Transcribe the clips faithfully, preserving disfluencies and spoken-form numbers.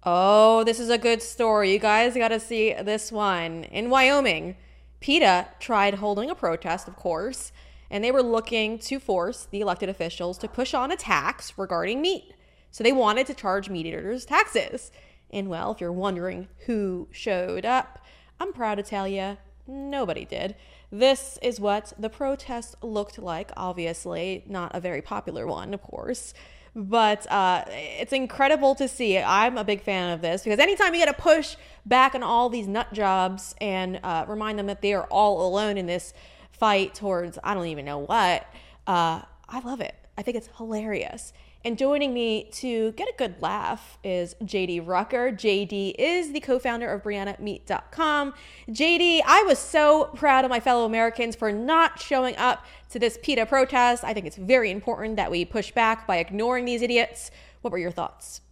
Oh, this is a good story. You guys got to see this one. In Wyoming, PETA tried holding a protest, of course, and they were looking to force the elected officials to push on a tax regarding meat. So they wanted to charge meat eaters taxes. And well, if you're wondering who showed up, I'm proud to tell you, nobody did. This is what the protest looked like. Obviously, not a very popular one, of course. But uh, it's incredible to see. I'm a big fan of this because anytime you get to push back on all these nut jobs and uh, remind them that they are all alone in this fight towards I don't even know what, uh, I love it. I think it's hilarious. And joining me to get a good laugh is J D Rucker. J D is the co-founder of Brianna Meat dot com. J D, I was so proud of my fellow Americans for not showing up to this PETA protest. I think it's very important that we push back by ignoring these idiots. What were your thoughts?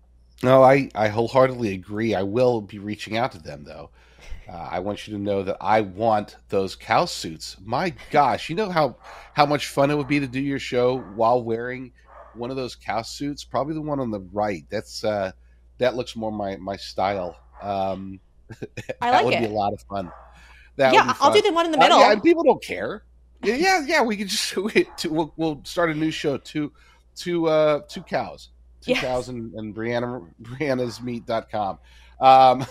No, I, I wholeheartedly agree. I will be reaching out to them, though. Uh, I want you to know that I want those cow suits. My gosh, you know how how much fun it would be to do your show while wearing one of those cow suits? Probably the one on the right. That's uh, that looks more my my style. Um, I that like would be a it. lot of fun. That would be Yeah, I'll fun. do the one in the Uh, yeah, and middle. people don't care. Yeah, yeah, yeah. We could just we, two, we'll, we'll start a new show. Two, two, uh, two cows, two cows, Yes, and, and Brianna Brianna's Meat dot com. Um,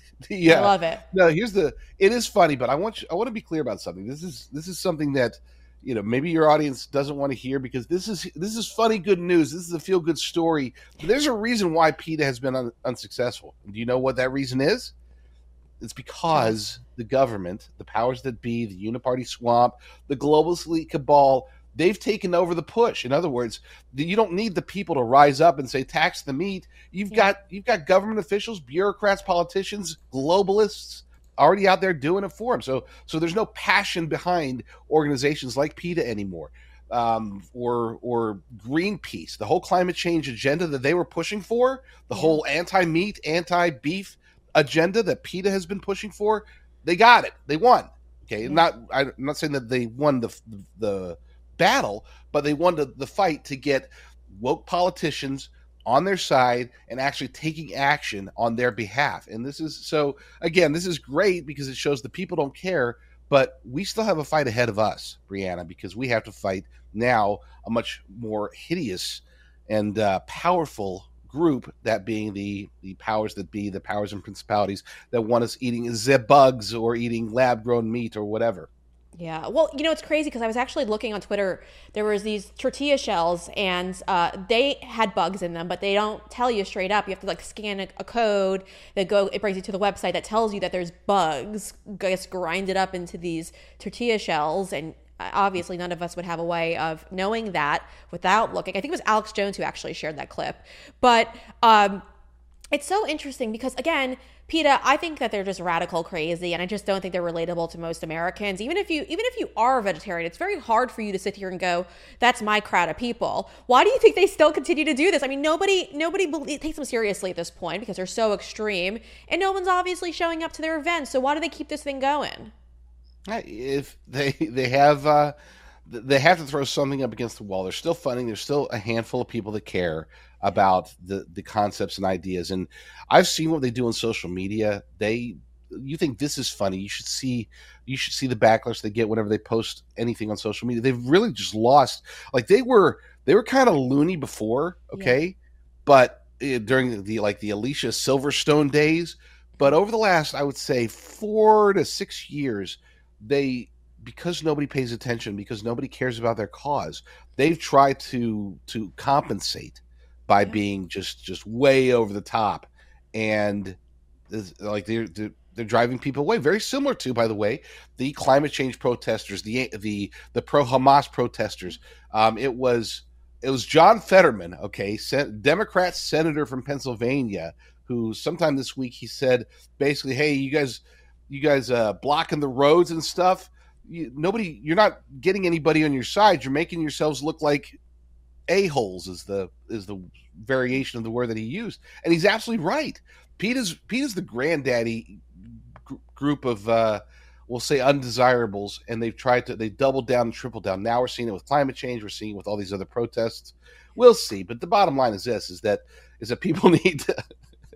I yeah. love it. No, here's the. It is funny, but I want you, I want to be clear about something. This is this is something that you know maybe your audience doesn't want to hear because this is this is funny good news. This is a feel good story. But there's a reason why PETA has been un, unsuccessful. Do you know what that reason is? It's Tell us. because the government, the powers that be, the uniparty swamp, the globalist elite cabal, they've taken over the push. In other words, you don't need the people to rise up and say tax the meat. You've Yeah. got you've got government officials, bureaucrats, politicians, globalists already out there doing it for them. So so there's no passion behind organizations like PETA anymore. Um, or or Greenpeace, the whole climate change agenda that they were pushing for, the Yeah. whole anti-meat, anti-beef agenda that PETA has been pushing for, they got it. They won. Okay, Yeah. not I'm not saying that they won the the battle, but they won the, the fight to get woke politicians on their side and actually taking action on their behalf. And this is so again, this is great because it shows the people don't care, but we still have a fight ahead of us, Brianna, because we have to fight now a much more hideous and uh, powerful group, that being the the powers that be, the powers and principalities that want us eating bugs or eating lab grown meat or whatever. Yeah. Well, you know, it's crazy because I was actually looking on Twitter. There was these tortilla shells and uh, they had bugs in them, but they don't tell you straight up. You have to like scan a, a code that go, it brings you to the website that tells you that there's bugs, gets grinded up into these tortilla shells. And uh, obviously none of us would have a way of knowing that without looking. I think it was Alex Jones who actually shared that clip. But, um, it's so interesting because again, PETA, I think that they're just radical crazy and I just don't think they're relatable to most Americans. Even if you even if you are a vegetarian, it's very hard for you to sit here and go, that's my crowd of people. Why do you think they still continue to do this? I mean, nobody nobody believe, takes them seriously at this point because they're so extreme and no one's obviously showing up to their events. So why do they keep this thing going? If they they have uh, they have to throw something up against the wall. They're still funding. There's still a handful of people that care about the the concepts and ideas. And I've seen what they do on social media. They you think this is funny? You should see you should see the backlash they get whenever they post anything on social media. They've really just lost. Like they were they were kind of loony before, Yeah. okay, but uh, during the like the Alicia Silverstone days. But over the last, I would say, four to six years, they because nobody pays attention, because nobody cares about their cause, they've tried to to compensate by Yeah. being just just way over the top, and like they're, they're they're driving people away. Very similar to, by the way, the climate change protesters, the the the pro Hamas protesters. Um, it was it was John Fetterman, okay, sen- Democrat senator from Pennsylvania, who sometime this week he said basically, hey, you guys you guys uh, blocking the roads and stuff. You, nobody, you're not getting anybody on your side. You're making yourselves look like a holes. Is the is the variation of the word that he used, and he's absolutely right. PETA's PETA's the granddaddy gr- group of uh, we'll say undesirables, and they've tried to they doubled down and tripled down. Now we're seeing it with climate change. We're seeing it with all these other protests. We'll see, but the bottom line is this: is that is that people need to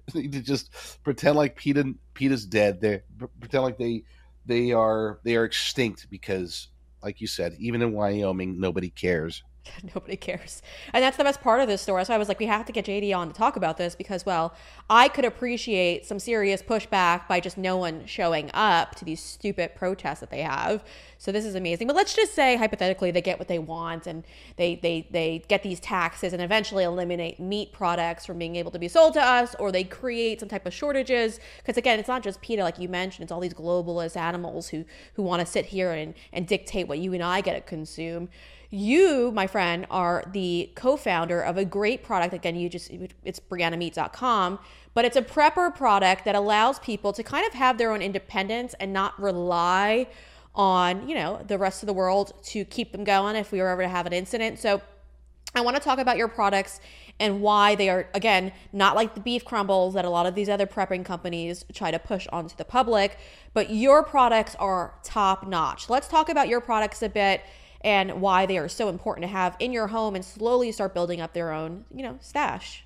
need to just pretend like PETA PETA's dead. They pretend like they they are they are extinct because, like you said, even in Wyoming, nobody cares. Nobody cares. And that's the best part of this story. So I was like, we have to get J D on to talk about this because, well, I could appreciate some serious pushback by just no one showing up to these stupid protests that they have. So this is amazing. But let's just say, hypothetically, they get what they want and they, they, they get these taxes and eventually eliminate meat products from being able to be sold to us, or they create some type of shortages. Because again, it's not just PETA, like you mentioned, it's all these globalist animals who, who want to sit here and, and dictate what you and I get to consume. You, my friend, are the co-founder of a great product. Again, you just, it's Brianna Meat dot com, but it's a prepper product that allows people to kind of have their own independence and not rely on, you know, the rest of the world to keep them going if we were ever to have an incident. So I want to talk about your products and why they are, again, not like the beef crumbles that a lot of these other prepping companies try to push onto the public, but your products are top notch. Let's talk about your products a bit and why they are so important to have in your home and slowly start building up their own, you know, stash.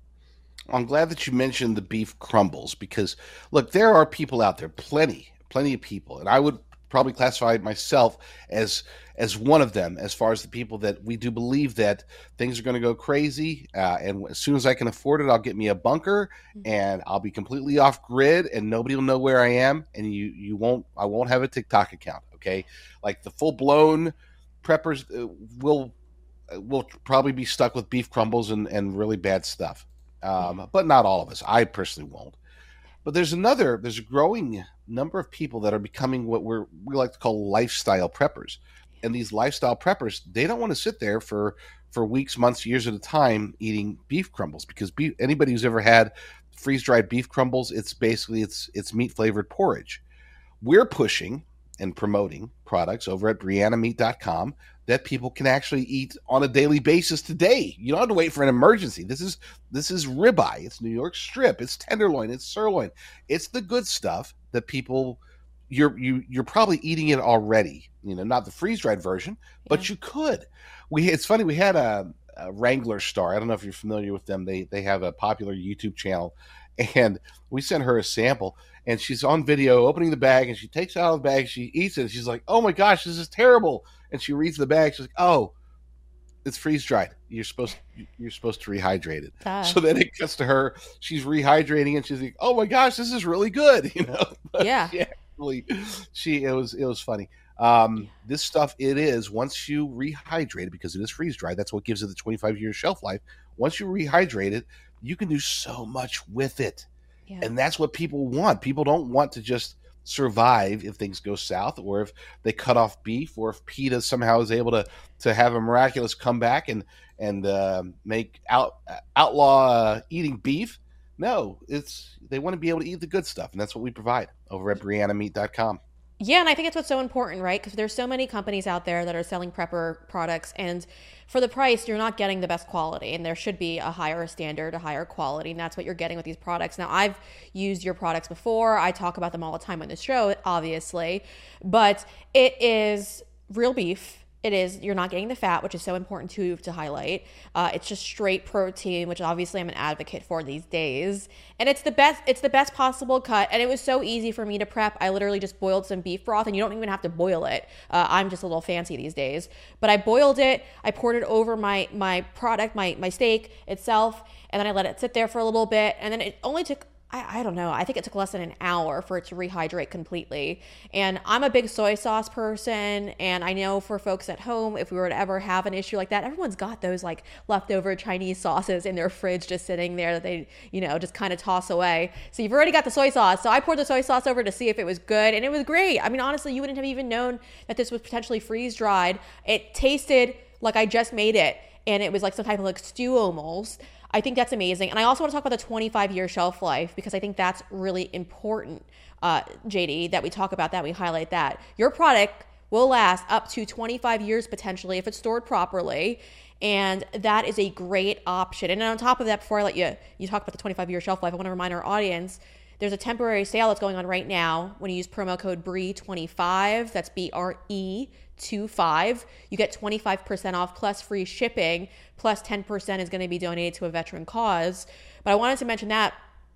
I'm glad that you mentioned the beef crumbles because, look, there are people out there, plenty, plenty of people, and I would probably classify myself as as one of them as far as the people that we do believe that things are going to go crazy, uh, and as soon as I can afford it, I'll get me a bunker, and I'll be completely off grid, and nobody will know where I am, and you you won't I won't have a TikTok account, okay? Like the full blown preppers uh, will will probably be stuck with beef crumbles and, and really bad stuff. Um, but not all of us. I personally won't. But there's another, there's a growing number of people that are becoming what we're, we like to call lifestyle preppers. And these lifestyle preppers, they don't want to sit there for, for weeks, months, years at a time eating beef crumbles because beef, anybody who's ever had freeze-dried beef crumbles, it's basically, it's, it's meat-flavored porridge. We're pushing and promoting products over at Brianna Meat dot com that people can actually eat on a daily basis today. You don't have to wait for an emergency. This is this is ribeye. It's New York strip. It's tenderloin. It's sirloin. It's the good stuff that people you're you you're probably eating it already. You know, not the freeze dried version, but yeah. You could. We it's funny. We had a, a Wrangler star. I don't know if you're familiar with them. They they have a popular YouTube channel, and we sent her a sample. And she's on video opening the bag, and she takes it out of the bag, she eats it, and she's like, oh my gosh, this is terrible. And she reads the bag, she's like, oh, it's freeze-dried. You're supposed you're supposed to rehydrate it. Ah. So then it gets to her, she's rehydrating, and she's like, oh my gosh, this is really good, you know? Yeah. she, actually, she it was it was funny. Um, this stuff, it is, once you rehydrate it, because it is freeze-dried, that's what gives it the twenty-five year shelf life. Once you rehydrate it, you can do so much with it. Yeah. And that's what people want. People don't want to just survive if things go south, or if they cut off beef, or if PETA somehow is able to to have a miraculous comeback and and uh, make out outlaw uh, eating beef. No, it's they want to be able to eat the good stuff, and that's what we provide over at Brianna Meat dot com. Yeah, and I think it's what's so important, right? Because there's so many companies out there that are selling prepper products, and for the price, you're not getting the best quality, and there should be a higher standard, a higher quality, and that's what you're getting with these products. Now, I've used your products before. I talk about them all the time on the show, obviously, but it is real beef. It is, you're not getting the fat, which is so important to to highlight. Uh, it's just straight protein, which obviously I'm an advocate for these days. And it's the best, it's the best possible cut. And it was so easy for me to prep. I literally just boiled some beef broth, and you don't even have to boil it. Uh, I'm just a little fancy these days. But I boiled it, I poured it over my my product, my my steak itself, and then I let it sit there for a little bit. And then it only took I, I don't know. I think it took less than an hour for it to rehydrate completely. And I'm a big soy sauce person. And I know for folks at home, if we were to ever have an issue like that, everyone's got those like leftover Chinese sauces in their fridge just sitting there that they, you know, just kind of toss away. So you've already got the soy sauce. So I poured the soy sauce over to see if it was good. And it was great. I mean, honestly, you wouldn't have even known that this was potentially freeze dried. It tasted like I just made it. And it was like some type of like stew almost. I think that's amazing. And I also want to talk about the twenty-five year shelf life, because I think that's really important, uh, J D, that we talk about that, we highlight that. Your product will last up to twenty-five years potentially if it's stored properly. And that is a great option. And on top of that, before I let you, you talk about the twenty-five year shelf life, I want to remind our audience, there's a temporary sale that's going on right now. When you use promo code B R E twenty-five, that's B R E twenty-five, you get twenty-five percent off plus free shipping, plus ten percent is going to be donated to a veteran cause. But I wanted to mention that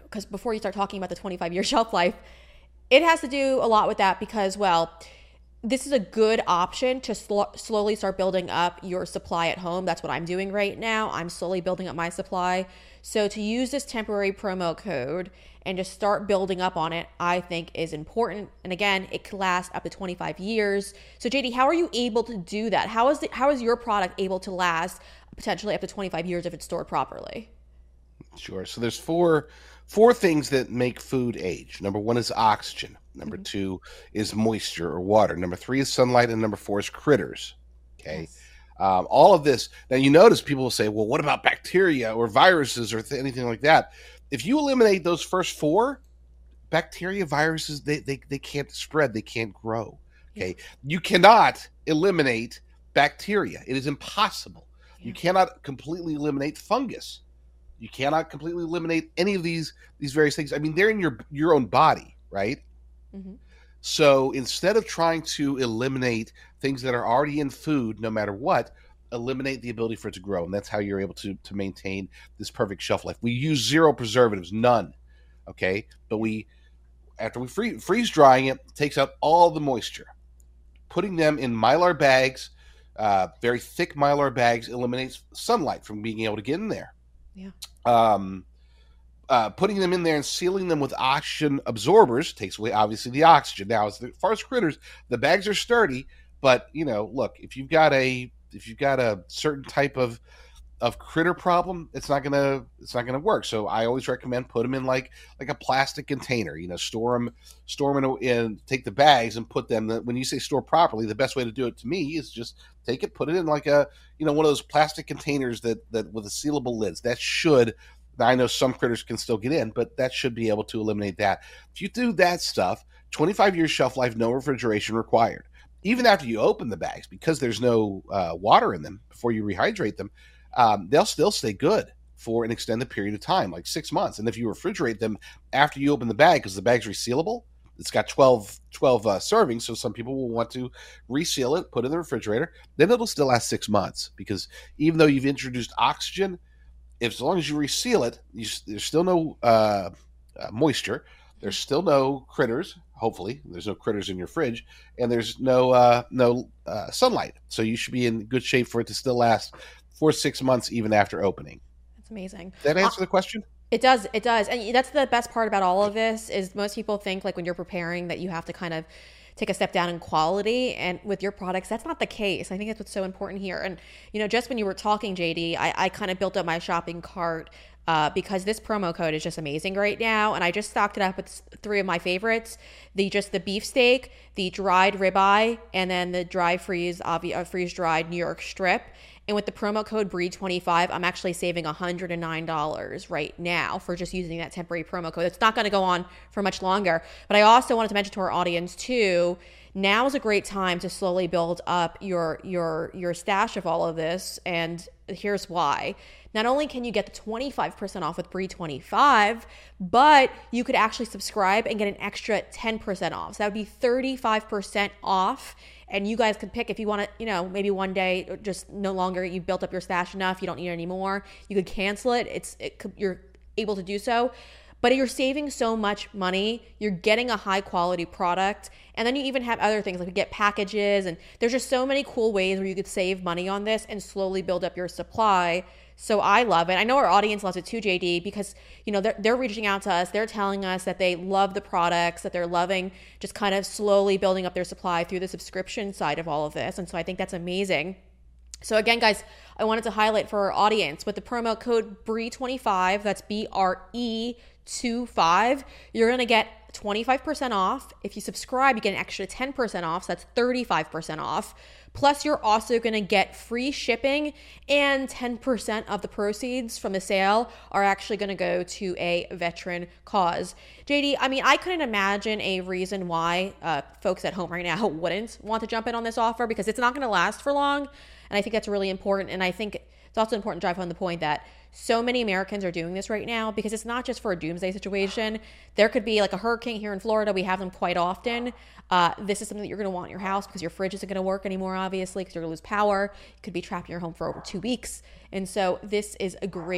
because before you start talking about the twenty-five year shelf life, it has to do a lot with that because, well, this is a good option to sl- slowly start building up your supply at home. That's what I'm doing right now. I'm slowly building up my supply. So to use this temporary promo code and just start building up on it, I think is important. And again, it can last up to twenty-five years. So J D, how are you able to do that? How is the, how is your product able to last potentially up to twenty-five years if it's stored properly? Sure. So there's four four things that make food age. Number one is oxygen. Number mm-hmm. two is moisture or water. Number three is sunlight, and number four is critters. Okay. Yes. Um, all of this. Now you notice people will say, "Well, what about bacteria or viruses or th- anything like that?" If you eliminate those first four, bacteria, viruses, they they they can't spread. They can't grow. Okay. Yeah. You cannot eliminate bacteria. It is impossible. Yeah. You cannot completely eliminate fungus. You cannot completely eliminate any of these these various things. I mean, they're in your your own body, right? Mm-hmm. So instead of trying to eliminate things that are already in food, no matter what, eliminate the ability for it to grow, and that's how you're able to to maintain this perfect shelf life. We use zero preservatives, none. Okay, but we after we free, freeze drying it, takes out all the moisture. Putting them in Mylar bags, uh, very thick Mylar bags, eliminates sunlight from being able to get in there. Yeah. Um, uh, putting them in there and sealing them with oxygen absorbers takes away, obviously, the oxygen. Now, as far as critters, the bags are sturdy, but you know, look, if you've got a if you've got a certain type of of critter problem, it's not gonna it's not gonna work. So I always recommend put them in like like a plastic container. You know, store them store them in, in take the bags and put them. When you say store properly, the best way to do it to me is just take it, put it in like a you know one of those plastic containers that that with a sealable lids. That should. I know some critters can still get in, but that should be able to eliminate that. If you do that stuff, twenty-five years shelf life, no refrigeration required. Even after you open the bags, because there's no uh, water in them before you rehydrate them, um, they'll still stay good for an extended period of time, like six months. And if you refrigerate them after you open the bag, because the bag's resealable, it's got twelve, twelve uh, servings, so some people will want to reseal it, put it in the refrigerator, then it'll still last six months. Because even though you've introduced oxygen, if as long as you reseal it, you, there's still no uh, uh, moisture, there's still no critters. Hopefully, there's no critters in your fridge, and there's no uh, no uh, sunlight. So you should be in good shape for it to still last for six months, even after opening. That's amazing. Does that answer uh, the question? It does. It does. And that's the best part about all of this is most people think like when you're preparing that you have to kind of take a step down in quality, and with your products, that's not the case. I think that's what's so important here. And, you know, just when you were talking, J D, I, I kind of built up my shopping cart uh, because this promo code is just amazing right now. And I just stocked it up with three of my favorites, the just the beefsteak, the dried ribeye, and then the dry freeze, obvi- uh, freeze dried New York strip. And with the promo code B R E E twenty-five, I'm actually saving one hundred nine dollars right now for just using that temporary promo code. It's not going to go on for much longer. But I also wanted to mention to our audience too, now is a great time to slowly build up your your your stash of all of this. And here's why. Not only can you get the twenty-five percent off with B R E E twenty-five, but you could actually subscribe and get an extra ten percent off. So that would be thirty-five percent off. And you guys could pick if you want to, you know, maybe one day just no longer you built up your stash enough, you don't need it anymore. You could cancel it. It's it could, you're able to do so. But you're saving so much money. You're getting a high quality product. And then you even have other things like you get packages. And there's just so many cool ways where you could save money on this and slowly build up your supply. So I love it. I know our audience loves it too, J D, because, you know, they're, they're reaching out to us. They're telling us that they love the products, that they're loving just kind of slowly building up their supply through the subscription side of all of this. And so I think that's amazing. So again, guys, I wanted to highlight for our audience with the promo code B R E E twenty-five, that's B R E twenty-five, you're going to get twenty-five percent off. If you subscribe, you get an extra ten percent off. So that's thirty-five percent off. Plus, you're also going to get free shipping, and ten percent of the proceeds from the sale are actually going to go to a veteran cause. J D, I mean, I couldn't imagine a reason why uh, folks at home right now wouldn't want to jump in on this offer, because it's not going to last for long. And I think that's really important. And I think it's also important to drive home the point that so many Americans are doing this right now, because it's not just for a doomsday situation. There could be like a hurricane here in Florida. We have them quite often. Uh, this is something that you're going to want in your house because your fridge isn't going to work anymore, obviously, because you're going to lose power. You could be trapped in your home for over two weeks. And so this is a great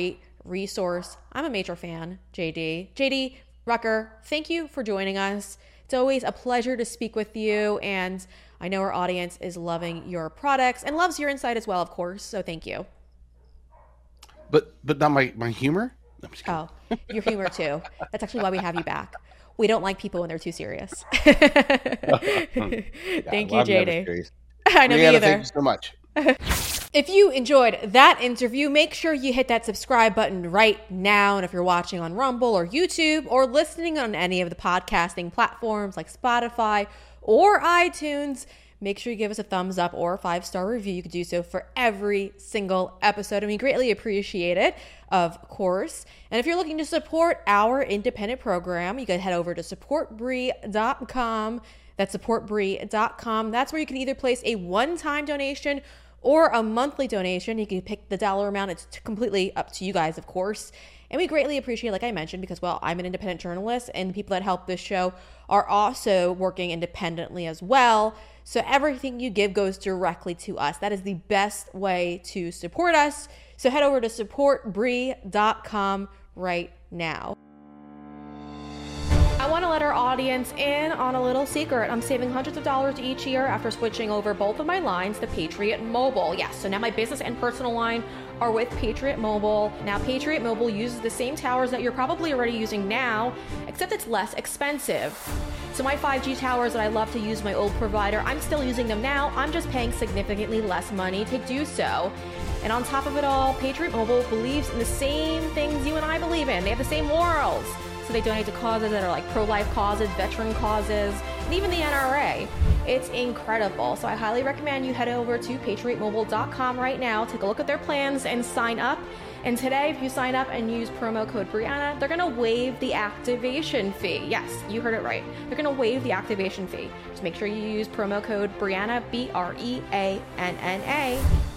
resource. I'm a major fan, J D. J D Rucker, thank you for joining us. It's always a pleasure to speak with you, and I know our audience is loving your products and loves your insight as well, of course, so thank you. But but not my, my humor? No, I'm just kidding. Oh, your humor too. That's actually why we have you back. We don't like people when they're too serious. Thank well, you, J D. I know, Brianna, me either. thank you so much. If you enjoyed that interview, make sure you hit that subscribe button right now. And if you're watching on Rumble or YouTube or listening on any of the podcasting platforms like Spotify or iTunes, make sure you give us a thumbs up or a five-star review. You can do so for every single episode, and we greatly appreciate it, of course. And if you're looking to support our independent program, you can head over to support brie dot com. That's support brie dot com. That's where you can either place a one-time donation or a monthly donation. You can pick the dollar amount. It's completely up to you guys, of course. And we greatly appreciate, like I mentioned, because, well, I'm an independent journalist, and the people that help this show are also working independently as well. So everything you give goes directly to us. That is the best way to support us. So head over to support brie dot com right now. I want to let our audience in on a little secret. I'm saving hundreds of dollars each year after switching over both of my lines to Patriot Mobile. Yes, so now my business and personal line are with Patriot Mobile. Now, Patriot Mobile uses the same towers that you're probably already using now, except it's less expensive. So my five G towers that I love to use my old provider, I'm still using them now. I'm just paying significantly less money to do so. And on top of it all, Patriot Mobile believes in the same things you and I believe in. They have the same morals. So they donate to causes that are like pro-life causes, veteran causes, and even the N R A. It's incredible. So I highly recommend you head over to patriot mobile dot com right now, take a look at their plans, and sign up. And today, if you sign up and use promo code Brianna, they're going to waive the activation fee. Yes, you heard it right. They're going to waive the activation fee. Just make sure you use promo code Brianna, B R E A N N A,